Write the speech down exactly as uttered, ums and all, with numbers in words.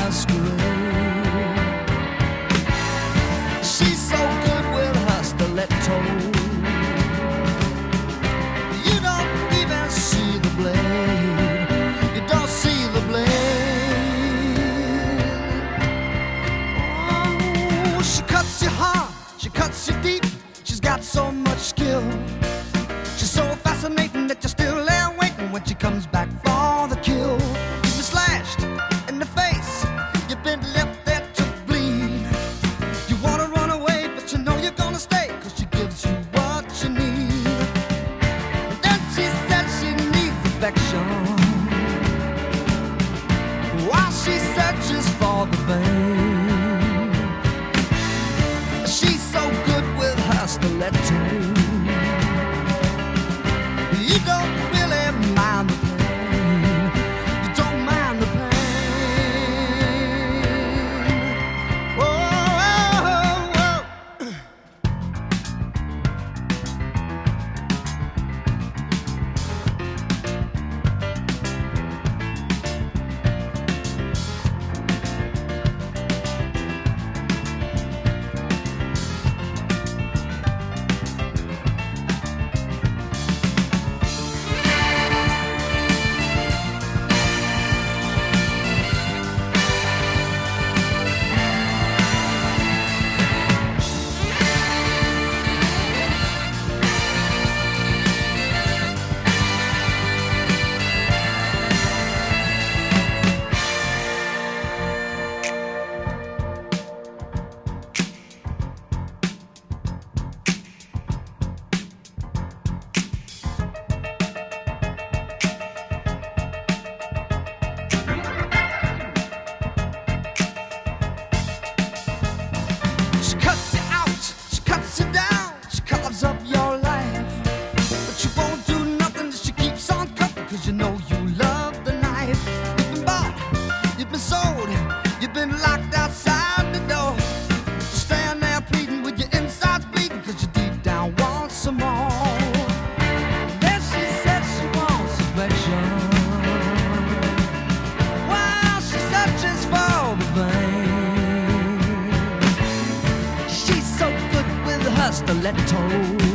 masquerade. She's so good with her stiletto, you don't even see the blade. You don't see the blade. Oh, she cuts you hard, she cuts you deep. She's got so much skill. She's so fascinating that you're still there waiting when she comes back for the kill. You've been slashed in the face, you've been left there to bleed. You wanna run away, but you know you're gonna stay, cause she gives you what you need. And then she said she needs affection while she searches for the vein. She's so good with her stiletto, you don't really mind the pain. You don't mind the pain. Oh, oh, oh, oh. She cuts you out, she cuts you down, she carves up your life. But you won't do nothing, she keeps on cutting, cause you know you love the knife. You've been bought, you've been sold, you've been locked outside the door. You stand there pleading with your insides bleeding, cause you deep down want some more. Then she said she wants affection while she searches for the vein. She's so good with her stiletto,